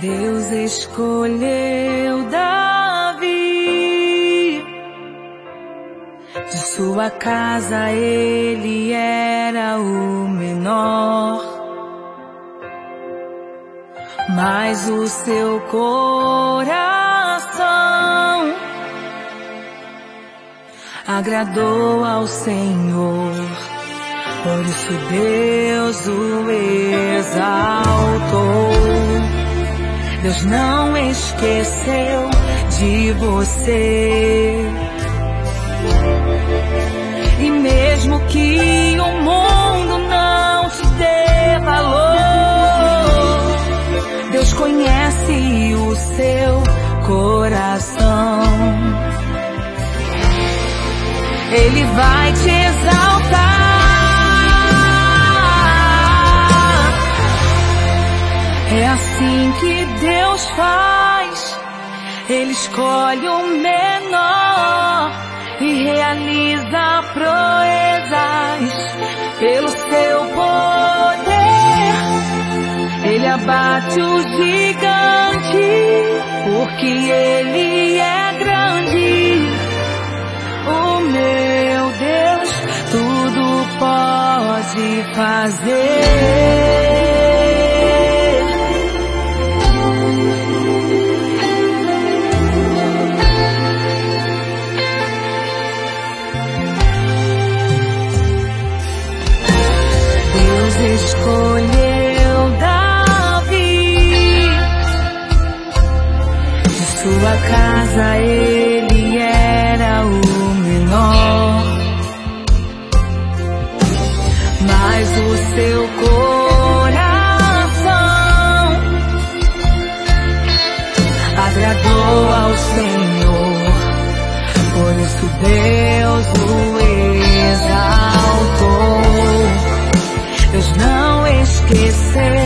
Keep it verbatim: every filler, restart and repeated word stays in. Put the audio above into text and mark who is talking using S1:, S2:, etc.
S1: Deus escolheu Davi, de sua casa ele era o menor, mas o seu coração agradou ao Senhor, por isso Deus o exaltou. Deus não esqueceu de você, e mesmo que o mundo não te dê valor, Deus conhece o seu coração. Ele vai te exaltar. É assim que Deus faz. Ele escolhe o menor e realiza proezas pelo seu poder. Ele abate o gigante, porque ele é grande. O meu Deus tudo pode fazer. Deus escolheu Davi, de sua casa ele era o menor, mas o seu coração agradou ao Senhor, por isso Deus o exaltou. Deus não esqueceu